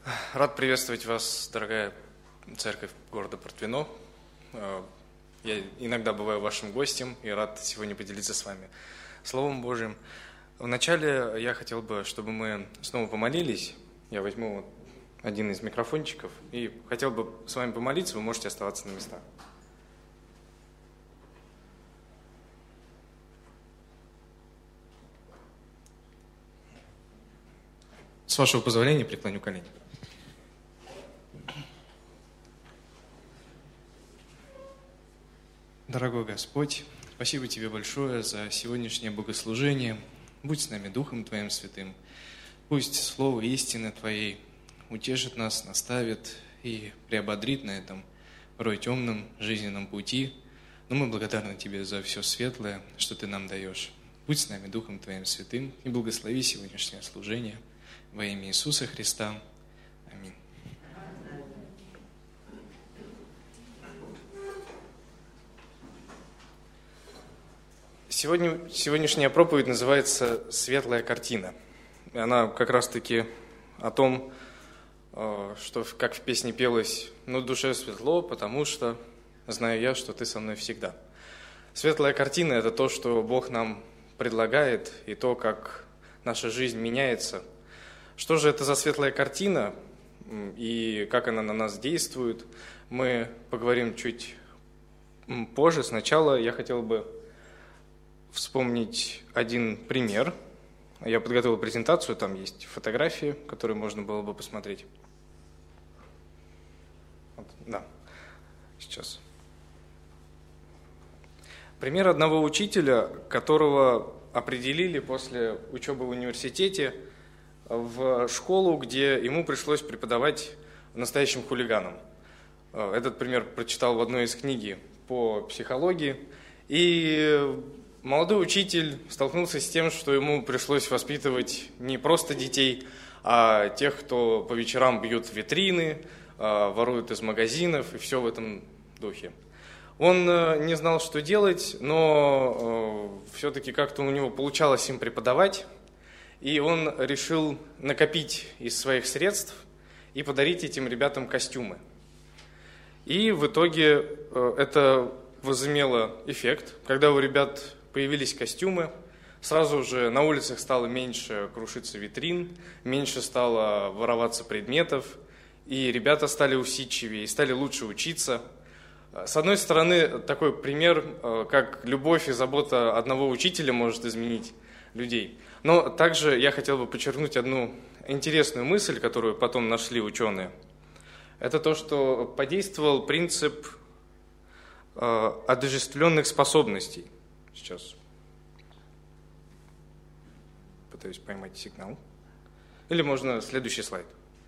Рад приветствовать вас, дорогая церковь города Портвино. Я иногда бываю вашим гостем и рад сегодня поделиться с вами Словом Божьим. Вначале я хотел бы, чтобы мы снова помолились. Я возьму один из микрофончиков и хотел бы с вами помолиться, вы можете оставаться на местах. С вашего позволения преклоню колени. Дорогой Господь, спасибо Тебе большое за сегодняшнее богослужение. Будь с нами Духом Твоим Святым. Пусть Слово истины Твоей утешит нас, наставит и приободрит на этом порой темном жизненном пути. Но мы благодарны Тебе за все светлое, что Ты нам даешь. Будь с нами Духом Твоим Святым и благослови сегодняшнее служение во имя Иисуса Христа. Аминь. Сегодняшняя проповедь называется «Светлая картина». Она как раз-таки о том, что, как в песне пелось, «Ну, душе светло, потому что знаю я, что ты со мной всегда». Светлая картина – это то, что Бог нам предлагает, и то, как наша жизнь меняется. Что же это за светлая картина, и как она на нас действует, мы поговорим чуть позже. Сначала я хотел бы вспомнить один пример. Я подготовил презентацию, там есть фотографии, которые можно было бы посмотреть. Вот, да, сейчас. Пример одного учителя, которого определили после учебы в университете в школу, где ему пришлось преподавать настоящим хулиганом. Этот пример прочитал в одной из книг по психологии. И молодой учитель столкнулся с тем, что ему пришлось воспитывать не просто детей, а тех, кто по вечерам бьют в витрины, воруют из магазинов и все в этом духе. Он не знал, что делать, но все-таки как-то у него получалось им преподавать, и он решил накопить из своих средств и подарить этим ребятам костюмы. И в итоге это возымело эффект. Когда у ребят появились костюмы, сразу же на улицах стало меньше крушиться витрин, меньше стало вороваться предметов, и ребята стали усидчивее, и стали лучше учиться. С одной стороны, такой пример, как любовь и забота одного учителя может изменить людей. Но также я хотел бы подчеркнуть одну интересную мысль, которую потом нашли ученые. Это то, что подействовал принцип отождествленных способностей. Сейчас пытаюсь поймать сигнал. Или можно следующий слайд.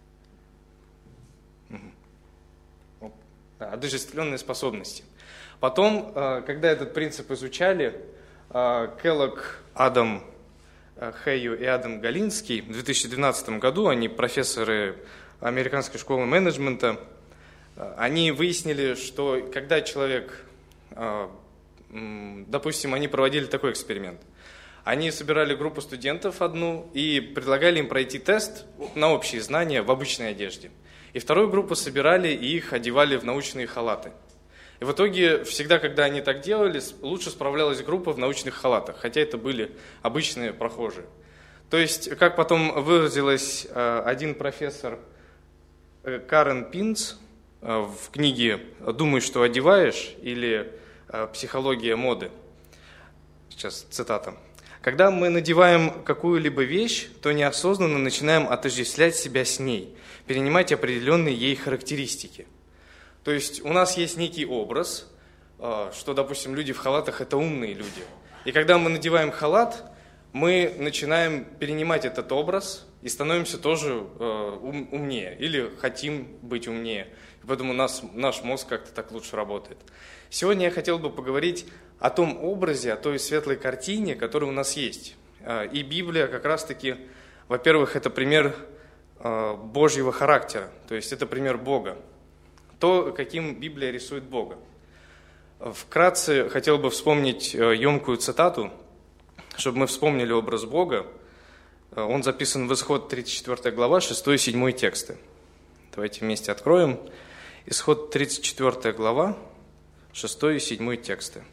Отождествленные способности. Потом, когда этот принцип изучали, Келлог, Адам Хэю и Адам Галинский в 2012 году, они профессоры Американской школы менеджмента, они выяснили, что когда человек, допустим, они проводили такой эксперимент. Они собирали группу студентов одну и предлагали им пройти тест на общие знания в обычной одежде. И вторую группу собирали и их одевали в научные халаты. И в итоге, всегда, когда они так делали, лучше справлялась группа в научных халатах, хотя это были обычные прохожие. То есть, как потом выразилась один профессор Карен Пинц в книге «Думай, что одеваешь» или «Психология моды». Сейчас цитата. «Когда мы надеваем какую-либо вещь, то неосознанно начинаем отождествлять себя с ней, перенимать определенные ей характеристики. То есть у нас есть некий образ, что, допустим, люди в халатах – это умные люди. И когда мы надеваем халат, мы начинаем перенимать этот образ и становимся тоже умнее или хотим быть умнее. И поэтому наш мозг как-то так лучше работает. Сегодня я хотел бы поговорить о том образе, о той светлой картине, которая у нас есть. И Библия как раз-таки, во-первых, это пример Божьего характера, то есть это пример Бога. То, каким Библия рисует Бога. Вкратце хотел бы вспомнить емкую цитату, чтобы мы вспомнили образ Бога. Он записан в Исход 34 глава, 6 и 7 тексты. Давайте вместе откроем. Исход 34 глава, 6 и 7 тексты.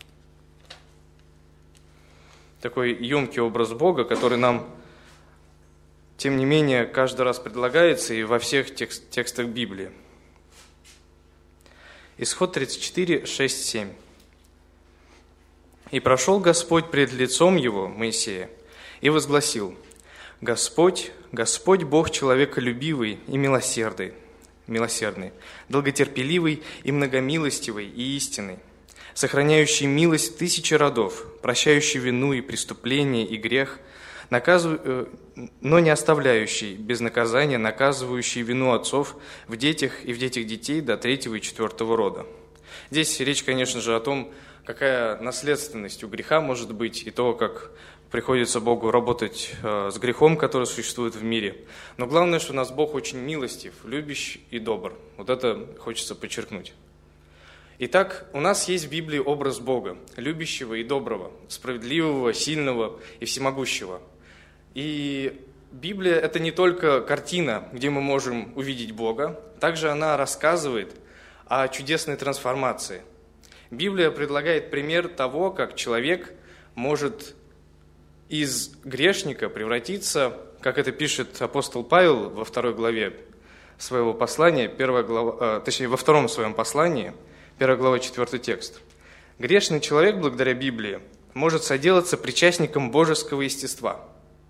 Такой емкий образ Бога, который нам, тем не менее, каждый раз предлагается и во всех текстах Библии. Исход 34, 6, 7. «И прошел Господь пред лицом его, Моисея, и возгласил: Господь, Господь Бог человеколюбивый и милосердный, долготерпеливый и многомилостивый и истинный, сохраняющий милость в 1000 родов, прощающий вину и преступление и грех, но не оставляющий без наказания, наказывающий вину отцов в детях и в детях детей до 3-го и 4-го рода». Здесь речь, конечно же, о том, какая наследственность у греха может быть, и то, как приходится Богу работать с грехом, который существует в мире. Но главное, что у нас Бог очень милостив, любящ и добр. Вот это хочется подчеркнуть. Итак, у нас есть в Библии образ Бога, любящего и доброго, справедливого, сильного и всемогущего. И Библия – это не только картина, где мы можем увидеть Бога, также она рассказывает о чудесной трансформации. Библия предлагает пример того, как человек может из грешника превратиться, как это пишет апостол Павел во 2 главе своего послания, во 2 своем послании, 1 глава, 4 текст. Грешный человек, благодаря Библии, может соделаться причастником божеского естества.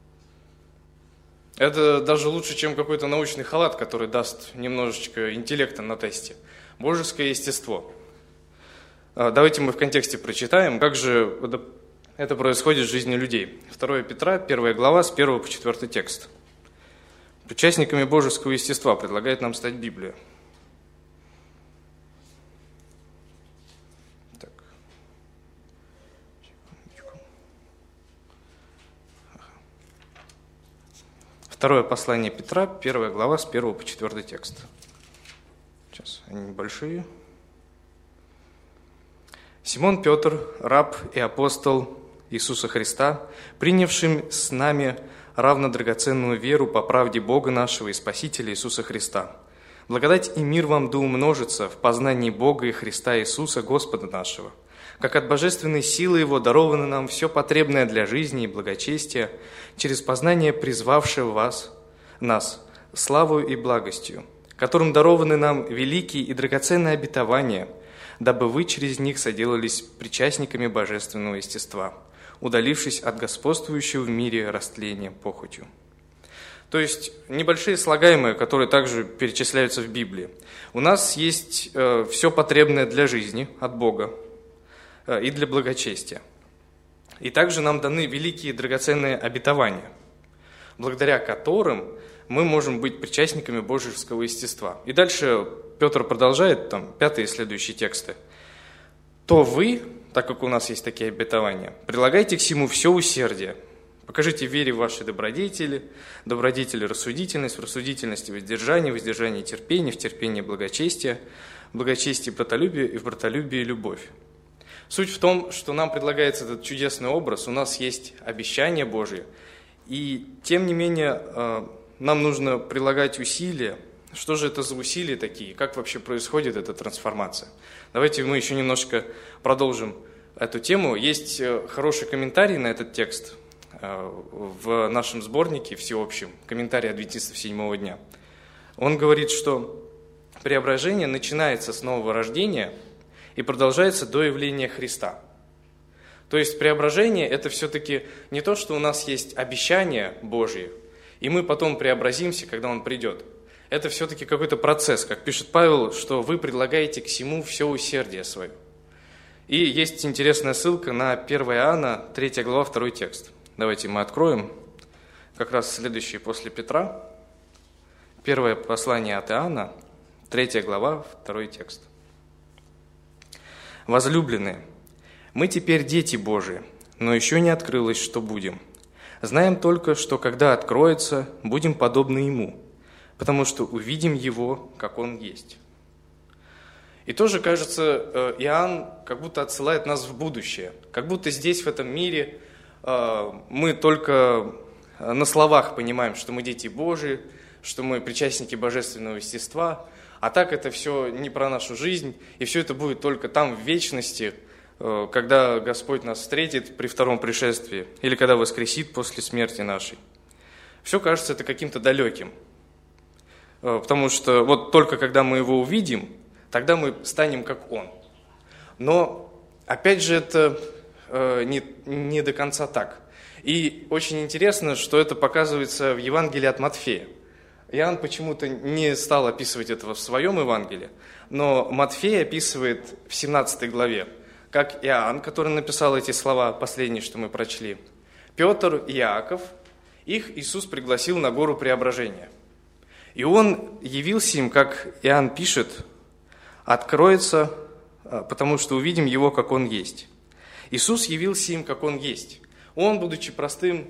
Это даже лучше, чем какой-то научный халат, который даст немножечко интеллекта на тесте. Божеское естество. Давайте мы в контексте прочитаем, как же это происходит в жизни людей. 2 Петра, 1 глава, с 1 по 4 текст. Причастниками божеского естества предлагает нам стать Библия. Так. Второе послание Петра, 1 глава, с 1 по 4 текст. Сейчас, они небольшие. «Симон Петр, раб и апостол Иисуса Христа, принявшим с нами равно драгоценную веру по правде Бога нашего и Спасителя Иисуса Христа. Благодать и мир вам да умножится в познании Бога и Христа Иисуса, Господа нашего, как от божественной силы Его даровано нам все потребное для жизни и благочестия, через познание призвавшего нас славою и благостью, которым дарованы нам великие и драгоценные обетования, дабы вы через них соделались причастниками божественного естества, удалившись от господствующего в мире растления похотью». То есть небольшие слагаемые, которые также перечисляются в Библии. У нас есть все потребное для жизни от Бога и для благочестия. И также нам даны великие драгоценные обетования, благодаря которым мы можем быть причастниками божеского естества. И дальше Петр продолжает, там 5 и следующие тексты. «То вы, так как у нас есть такие обетования, прилагайте к сему все усердие, покажите в вере ваши добродетели, добродетели рассудительность, в рассудительности воздержание, воздержание терпение, в терпении благочестие, благочестие братолюбие и в братолюбии любовь». Суть в том, что нам предлагается этот чудесный образ, у нас есть обещание Божие, и тем не менее нам нужно прилагать усилия. Что же это за усилия такие? Как вообще происходит эта трансформация? Давайте мы еще немножко продолжим эту тему. Есть хороший комментарий на этот текст в нашем сборнике всеобщем, комментарий адвентистов седьмого дня. Он говорит, что преображение начинается с нового рождения и продолжается до явления Христа. То есть преображение – это все-таки не то, что у нас есть обещание Божье, и мы потом преобразимся, когда Он придет. Это все-таки какой-то процесс, как пишет Павел, что вы предлагаете к сему все усердие свое. И есть интересная ссылка на 1 Иоанна, 3 глава, 2 текст. Давайте мы откроем, как раз следующий после Петра. Первое послание от Иоанна, 3 глава, 2 текст. «Возлюбленные, мы теперь дети Божии, но еще не открылось, что будем. Знаем только, что когда откроется, будем подобны Ему, потому что увидим Его, как Он есть». И тоже, кажется, Иоанн как будто отсылает нас в будущее, как будто здесь, в этом мире, мы только на словах понимаем, что мы дети Божии, что мы причастники божественного естества, а так это все не про нашу жизнь, и все это будет только там, в вечности, когда Господь нас встретит при втором пришествии или когда воскресит после смерти нашей. Все кажется это каким-то далеким, потому что вот только когда мы Его увидим, тогда мы станем как Он. Но, опять же, это не до конца так. И очень интересно, что это показывается в Евангелии от Матфея. Иоанн почему-то не стал описывать этого в своем Евангелии, но Матфей описывает в 17 главе, как Иоанн, который написал эти слова, последние, что мы прочли, Петр и Иаков, их Иисус пригласил на гору Преображения. И Он явился им, как Иоанн пишет, откроется, потому что увидим Его, как Он есть. Иисус явился им, как Он есть. Он, будучи простым,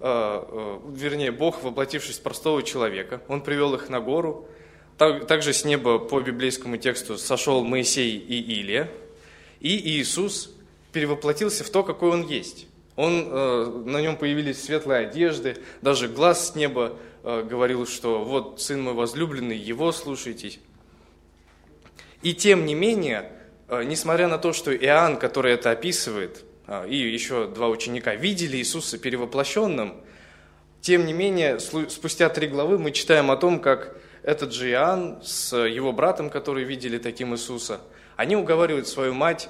Бог, воплотившись в простого человека, Он привел их на гору. Также с неба по библейскому тексту сошел Моисей и Илия. И Иисус перевоплотился в то, какой Он есть. На Нем появились светлые одежды, даже глаз с неба говорил, что вот Сын мой возлюбленный, Его слушайтесь. И тем не менее, несмотря на то, что Иоанн, который это описывает, и еще два ученика видели Иисуса перевоплощенным, тем не менее, спустя 3 главы мы читаем о том, как этот же Иоанн с его братом, которые видели таким Иисуса, они уговаривают свою мать,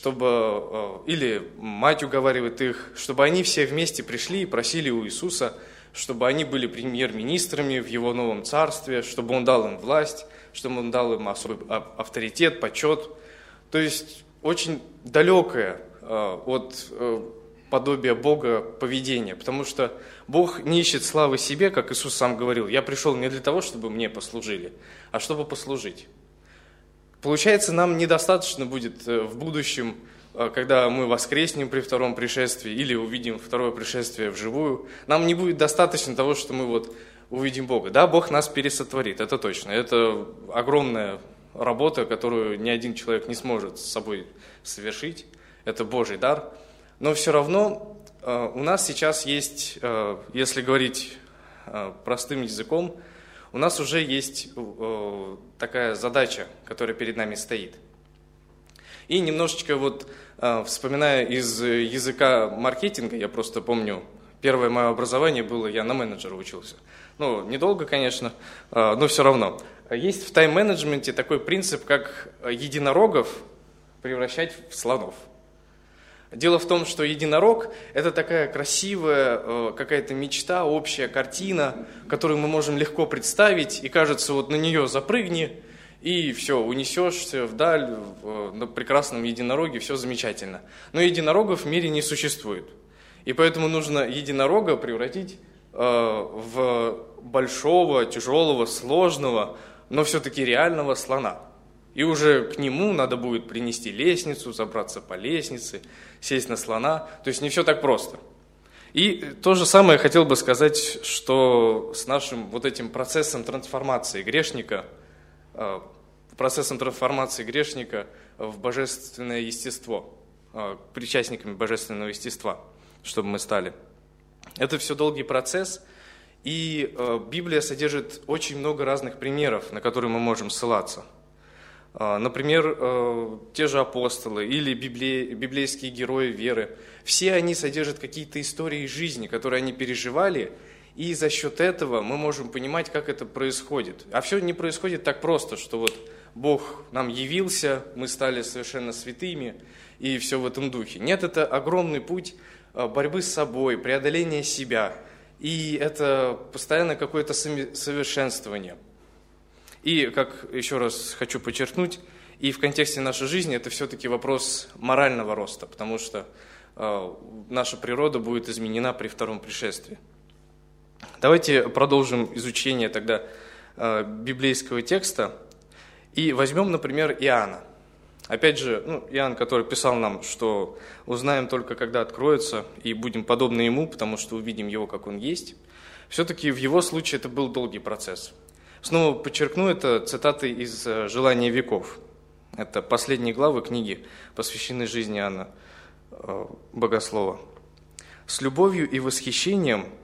или мать уговаривает их, чтобы они все вместе пришли и просили у Иисуса, чтобы они были премьер-министрами в Его новом царстве, чтобы Он дал им власть, чтобы Он дал им особый авторитет, почет. То есть очень далекое от подобия Бога поведения, потому что Бог не ищет славы себе, как Иисус сам говорил, «Я пришел не для того, чтобы мне послужили, а чтобы послужить». Получается, нам недостаточно будет в будущем, когда мы воскреснем при втором пришествии или увидим второе пришествие вживую, нам не будет достаточно того, что мы увидим Бога. Да, Бог нас пересотворит, это точно. Это огромная работа, которую ни один человек не сможет с собой совершить. Это Божий дар. Но все равно у нас сейчас есть, если говорить простым языком, у нас уже есть такая задача, которая перед нами стоит. И немножечко вспоминая из языка маркетинга, я просто помню, первое мое образование было, я на менеджера учился. Недолго, конечно, но все равно. Есть в тайм-менеджменте такой принцип, как единорогов превращать в слонов. Дело в том, что единорог – это такая красивая какая-то мечта, общая картина, которую мы можем легко представить, и кажется, на нее запрыгни, и все, унесешься вдаль на прекрасном единороге, все замечательно. Но единорогов в мире не существует. И поэтому нужно единорога превратить в большого, тяжелого, сложного, но все-таки реального слона. И уже к нему надо будет принести лестницу, забраться по лестнице, сесть на слона. То есть не все так просто. И то же самое я хотел бы сказать, что с нашим этим процессом трансформации грешника в божественное естество, причастниками божественного естества, чтобы мы стали. Это все долгий процесс, и Библия содержит очень много разных примеров, на которые мы можем ссылаться. Например, те же апостолы или библейские герои веры. Все они содержат какие-то истории жизни, которые они переживали, и за счет этого мы можем понимать, как это происходит. А все не происходит так просто, что Бог нам явился, мы стали совершенно святыми, и все в этом духе. Нет, это огромный путь борьбы с собой, преодоления себя, и это постоянно какое-то совершенствование. И, как еще раз хочу подчеркнуть, и в контексте нашей жизни это все-таки вопрос морального роста, потому что наша природа будет изменена при втором пришествии. Давайте продолжим изучение тогда библейского текста и возьмем, например, Иоанна. Опять же, Иоанн, который писал нам, что узнаем только, когда откроется, и будем подобны ему, потому что увидим его, как он есть. Все-таки в его случае это был долгий процесс. Снова подчеркну, это цитаты из «Желания веков». Это последние главы книги, посвященной жизни Иоанна Богослова. «С любовью и восхищением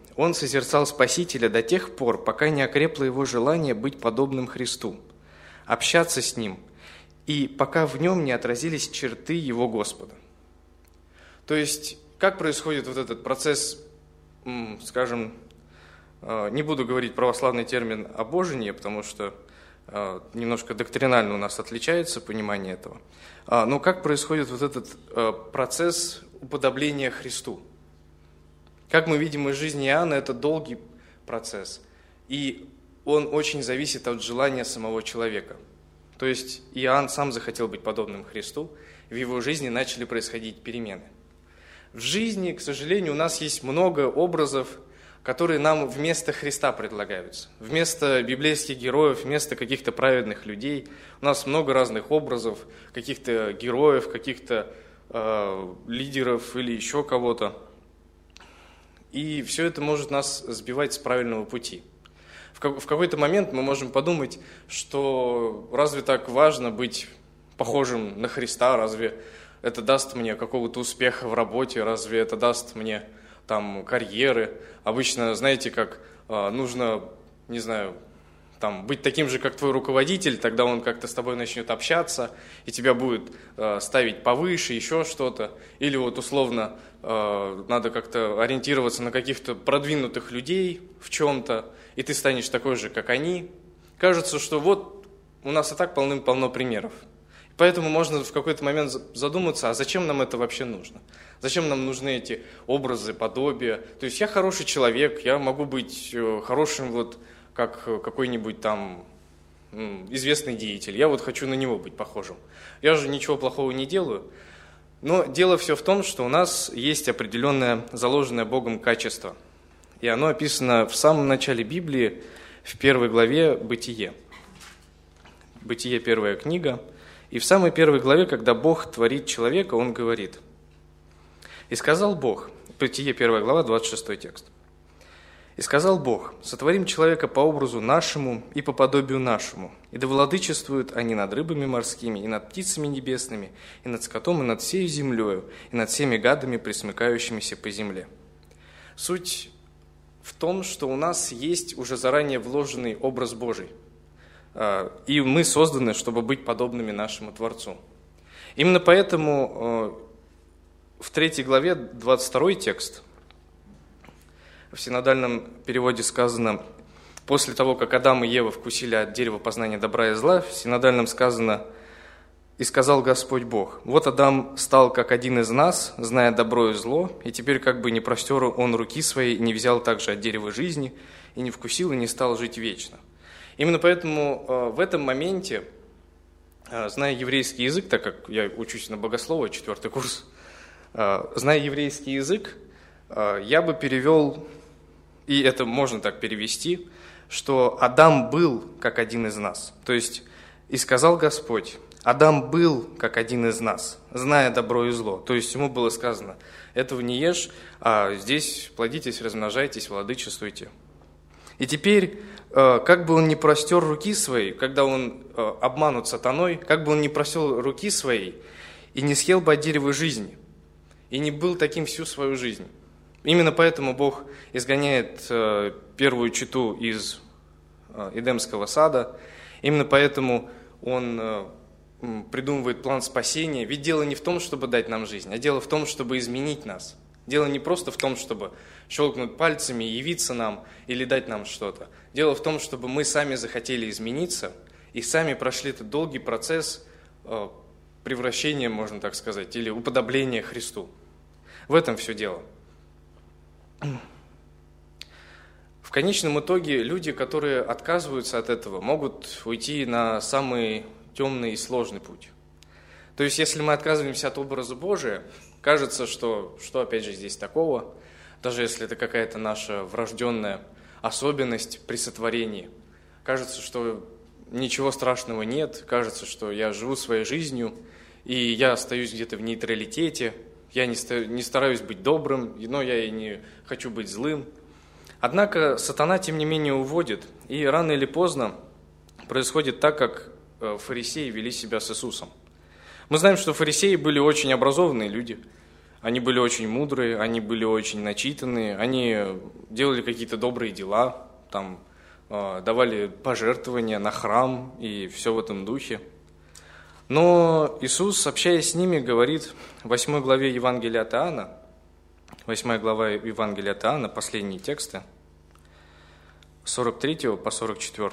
он созерцал Спасителя до тех пор, пока не окрепло его желание быть подобным Христу, общаться с Ним, и пока в нем не отразились черты Его Господа. То есть, как происходит вот этот процесс, скажем, не буду говорить православный термин «обожение», потому что немножко доктринально у нас отличается понимание этого. Но как происходит вот этот процесс уподобления Христу? Как мы видим из жизни Иоанна, это долгий процесс, и он очень зависит от желания самого человека. То есть Иоанн сам захотел быть подобным Христу, и в его жизни начали происходить перемены. В жизни, к сожалению, у нас есть много образов, которые нам вместо Христа предлагаются. Вместо библейских героев, вместо каких-то праведных людей. У нас много разных образов, каких-то героев, каких-то лидеров или еще кого-то. И все это может нас сбивать с правильного пути. В какой-то момент мы можем подумать, что разве так важно быть похожим на Христа, разве это даст мне какого-то успеха в работе, разве это даст мне там карьеры. Обычно, знаете, как нужно, не знаю, там, быть таким же, как твой руководитель, тогда он как-то с тобой начнет общаться, и тебя будет ставить повыше, еще что-то. Или вот условно надо как-то ориентироваться на каких-то продвинутых людей в чем-то, и ты станешь такой же, как они. Кажется, что вот у нас и так полным-полно примеров. Поэтому можно в какой-то момент задуматься, а зачем нам это вообще нужно? Зачем нам нужны эти образы, подобия? То есть я хороший человек, я могу быть хорошим, вот как какой-нибудь там известный деятель. Я вот хочу на него быть похожим. Я же ничего плохого не делаю. Но дело все в том, что у нас есть определенное заложенное Богом качество. И оно описано в самом начале Библии, в 1 главе «Бытие». «Бытие» 1 книга. И в самой первой главе, когда Бог творит человека, Он говорит: «И сказал Бог», Бытие 1 глава, 26 текст, «И сказал Бог: сотворим человека по образу нашему и по подобию нашему, и да владычествуют они над рыбами морскими, и над птицами небесными, и над скотом, и над всею землею, и над всеми гадами, пресмыкающимися по земле». Суть в том, что у нас есть уже заранее вложенный образ Божий. И мы созданы, чтобы быть подобными нашему Творцу. Именно поэтому в 3 главе 22 текст, в синодальном переводе сказано: после того, как Адам и Ева вкусили от дерева познания добра и зла, в синодальном сказано: «И сказал Господь Бог: вот Адам стал как один из нас, зная добро и зло, и теперь как бы не простер он руки свои, не взял также от дерева жизни, и не вкусил, и не стал жить вечно». Именно поэтому в этом моменте, зная еврейский язык, так как я учусь на богослова, 4 курс, зная еврейский язык, я бы перевел, и это можно так перевести, что Адам был как один из нас. То есть, «И сказал Господь: Адам был как один из нас, зная добро и зло». То есть ему было сказано: этого не ешь, а здесь плодитесь, размножайтесь, владычествуйте. И теперь, как бы он ни простер руки свои, когда он обманут сатаной, как бы он ни простер руки свои и не съел бы от дерева жизни, и не был таким всю свою жизнь. Именно поэтому Бог изгоняет первую чету из Эдемского сада, именно поэтому Он придумывает план спасения. Ведь дело не в том, чтобы дать нам жизнь, а дело в том, чтобы изменить нас. Дело не просто в том, чтобы щелкнуть пальцами и явиться нам или дать нам что-то. Дело в том, чтобы мы сами захотели измениться и сами прошли этот долгий процесс превращения, можно так сказать, или уподобления Христу. В этом все дело. В конечном итоге люди, которые отказываются от этого, могут уйти на самый темный и сложный путь. То есть, если мы отказываемся от образа Божия, кажется, что опять же здесь такого, даже если это какая-то наша врожденная особенность при сотворении. Кажется, что ничего страшного нет, кажется, что я живу своей жизнью, и я остаюсь где-то в нейтралитете, я не стараюсь быть добрым, но я и не хочу быть злым. Однако сатана, тем не менее, уводит, и рано или поздно происходит так, как фарисеи вели себя с Иисусом. Мы знаем, что фарисеи были очень образованные люди. Они были очень мудрые, они были очень начитанные, они делали какие-то добрые дела, там, давали пожертвования на храм и все в этом духе. Но Иисус, общаясь с ними, говорит в 8 главе Евангелия от Иоанна, 8 глава Евангелия от Иоанна, последние тексты, с 43 по 44.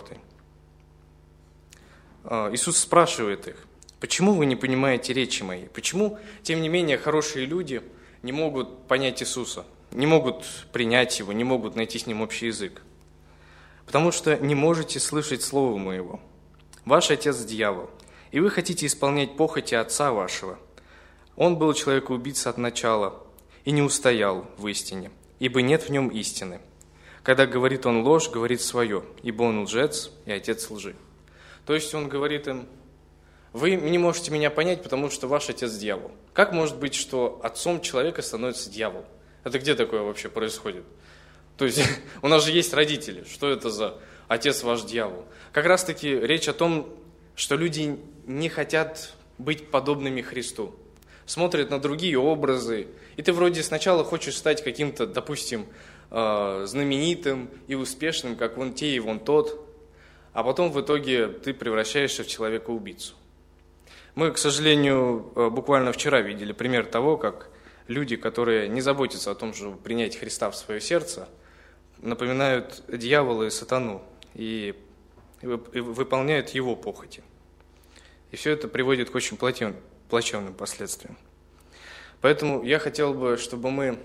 Иисус спрашивает их: «Почему вы не понимаете речи моей? Почему, тем не менее, хорошие люди не могут понять Иисуса, не могут принять Его, не могут найти с Ним общий язык? Потому что не можете слышать Слова Моего. Ваш отец – дьявол, и вы хотите исполнять похоти отца вашего. Он был человекоубийца от начала и не устоял в истине, ибо нет в нем истины. Когда говорит он ложь, говорит свое, ибо он лжец и отец лжи». То есть он говорит им: вы не можете меня понять, потому что ваш отец дьявол. Как может быть, что отцом человека становится дьявол? Это где такое вообще происходит? То есть у нас же есть родители. Что это за отец ваш дьявол? Как раз таки речь о том, что люди не хотят быть подобными Христу. Смотрят на другие образы, и ты вроде сначала хочешь стать каким-то, допустим, знаменитым и успешным, как вон те и вон тот, а потом в итоге ты превращаешься в человека-убийцу. Мы, к сожалению, буквально вчера видели пример того, как люди, которые не заботятся о том, чтобы принять Христа в свое сердце, напоминают дьявола и сатану и выполняют его похоти. И все это приводит к очень плачевным последствиям. Поэтому я хотел бы, чтобы мы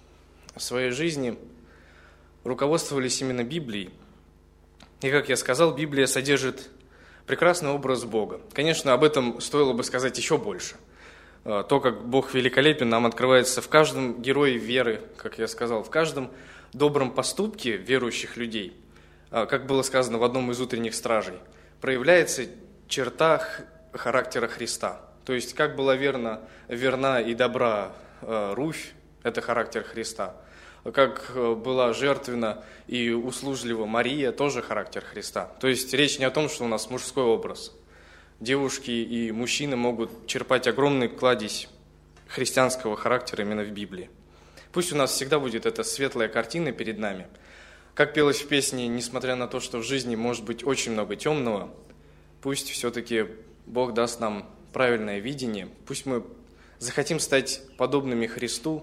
в своей жизни руководствовались именно Библией. И, как я сказал, Библия содержит прекрасный образ Бога. Конечно, об этом стоило бы сказать еще больше. То, как Бог великолепен, нам открывается в каждом герое веры, как я сказал, в каждом добром поступке верующих людей. Как было сказано в одном из утренних стражей, проявляется черта характера Христа. То есть, как была верна и добра Руфь, это характер Христа. Как была жертвенна и услужлива Мария, тоже характер Христа. То есть речь не о том, что у нас мужской образ. Девушки и мужчины могут черпать огромный кладезь христианского характера именно в Библии. Пусть у нас всегда будет эта светлая картина перед нами. Как пелось в песне, несмотря на то, что в жизни может быть очень много темного, пусть все-таки Бог даст нам правильное видение, пусть мы захотим стать подобными Христу.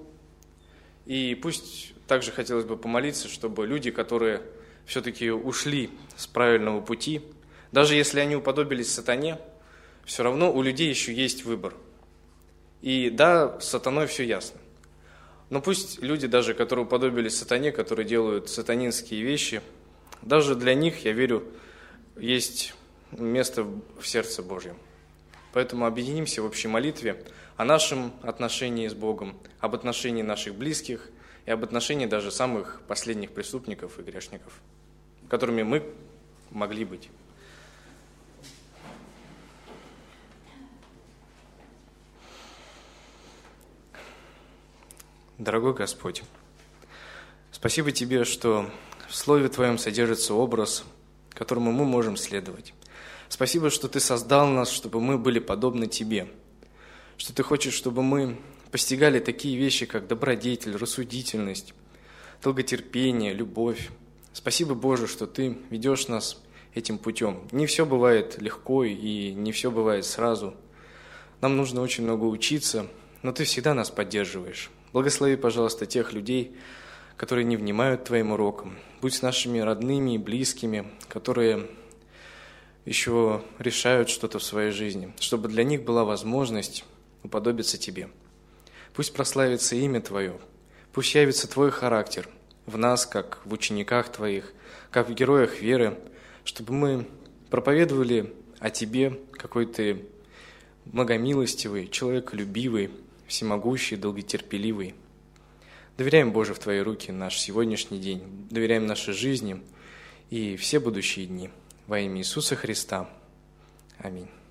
И пусть также хотелось бы помолиться, чтобы люди, которые все-таки ушли с правильного пути, даже если они уподобились сатане, все равно у людей еще есть выбор. И да, с сатаной все ясно. Но пусть люди, даже которые уподобились сатане, которые делают сатанинские вещи, даже для них, я верю, есть место в сердце Божьем. Поэтому объединимся в общей молитве о нашем отношении с Богом, об отношении наших близких и об отношении даже самых последних преступников и грешников, которыми мы могли быть. Дорогой Господь, спасибо Тебе, что в Слове Твоем содержится образ, которому мы можем следовать. Спасибо, что Ты создал нас, чтобы мы были подобны Тебе, что Ты хочешь, чтобы мы постигали такие вещи, как добродетель, рассудительность, долготерпение, любовь. Спасибо, Боже, что Ты ведешь нас этим путем. Не все бывает легко и не все бывает сразу. Нам нужно очень много учиться, но Ты всегда нас поддерживаешь. Благослови, пожалуйста, тех людей, которые не внимают Твоим урокам. Будь с нашими родными и близкими, которые еще решают что-то в своей жизни, чтобы для них была возможность уподобиться Тебе. Пусть прославится имя Твое, пусть явится Твой характер в нас, как в учениках Твоих, как в героях веры, чтобы мы проповедовали о Тебе, какой Ты многомилостивый, человеколюбивый, всемогущий, долготерпеливый. Доверяем, Боже, в Твои руки наш сегодняшний день, доверяем нашей жизни и все будущие дни. Во имя Иисуса Христа. Аминь.